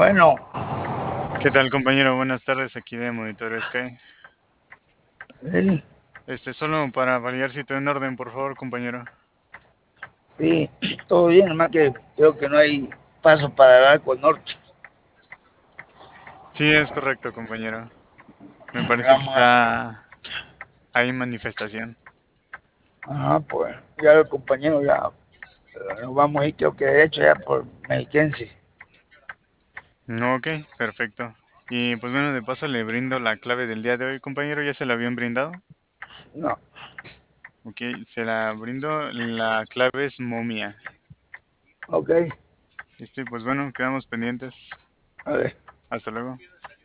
Bueno, ¿Qué tal, compañero? Buenas tardes, aquí de Monitor Sky. sí, Solo para validar si todo en orden, por favor, compañero. sí, todo bien, nomás que creo que no hay paso para el Arco Norte. Sí, es correcto, compañero. Me parece que Vamos a, hay manifestación. ajá, pues ya el compañero ya nos vamos a ir, creo que derecho ya por Mexiquense. No, ok, perfecto. Y pues bueno, de paso le brindo la clave del día de hoy, compañero. ¿Ya se la habían brindado? No, Ok, se la brindo. La clave es momia. ok, Listo, y pues bueno, quedamos pendientes. a ver. Hasta luego.